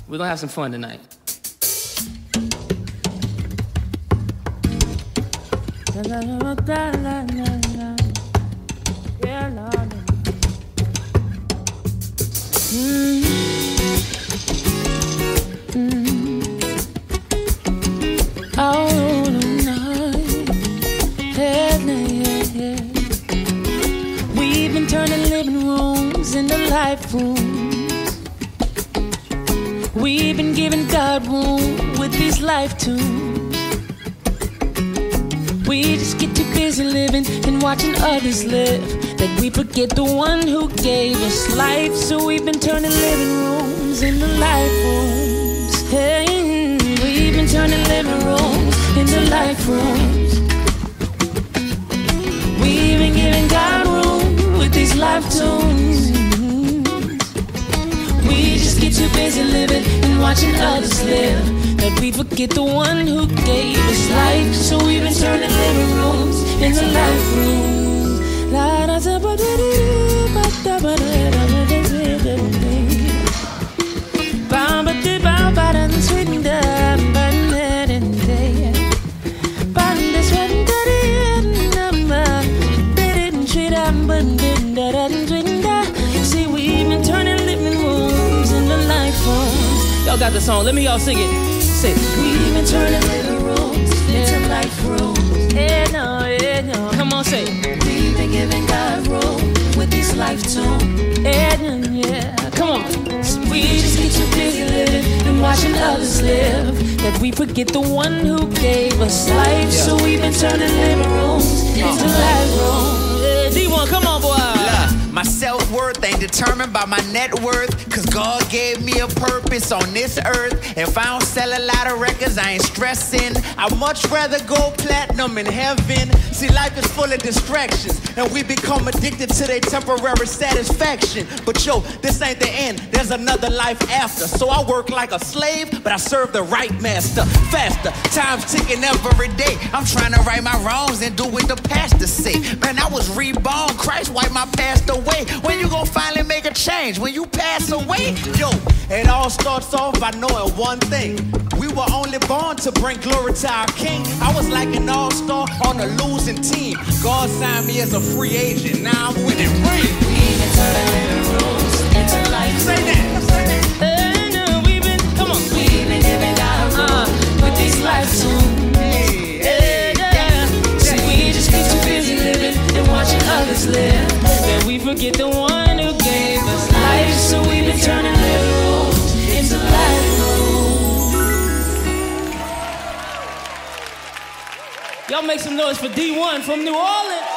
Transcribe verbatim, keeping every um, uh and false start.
We're gonna have some fun tonight. Yeah, Lord. Mm. Mm. All night, yeah, yeah, yeah. We've been turning living rooms into life rooms. We've been giving God room with these life tunes. We just get too busy living and watching others live that we forget the one who gave us life. So we've been turning living rooms into life rooms. Hey, we've been turning living rooms into life rooms. We've been giving God room with these life tunes. We just get too busy living and watching others live that we forget the one who gave us life. So we've been turning living rooms into life rooms. La da da ba da ba da ba da da ba ba da ba ba da sweet da ba da da ba da sweet da da ba da da sweet da ba da da da. See, we've been turning living rooms into life rooms. Y'all got the song, let me y'all sing it. Say, we've been turning living rooms into life rooms. Yeah, no, yeah, no. Come on, say. We've been giving God room with these life tunes. Yeah, no, yeah. Come on. We just get too busy living and watching others live that we forget the one who gave us life. Yeah. So we've been turning living rooms into life rooms. Yeah, D one, come on, boy. My self-worth ain't determined by my net worth, cause God gave me a purpose on this earth. If I don't sell a lot of records, I ain't stressing. I'd much rather go platinum in heaven. See, life is full of distractions, and we become addicted to their temporary satisfaction. But yo, this ain't the end, there's another life after. So I work like a slave, but I serve the right master. Faster, time's ticking every day. I'm trying to right my wrongs and do what the pastor say. Man, I was reborn, Christ wiped my past away. When you gon' finally make a change? When you pass away? Yo, it all starts off by knowing one thing. We were only born to bring glory to our King. I was like an all-star on a losing team. God signed me as a free agent. Now I'm winning rings. We've been turning living rooms into life. Say that. Say that. Hey, no, we've been, come on. We've been giving God room uh, with these life tunes. Yeah, yeah. See, we just get too busy living and watching others live that we forget the one who gave us life. So we've been turning living rooms into life rooms. Y'all make some noise for D one from New Orleans.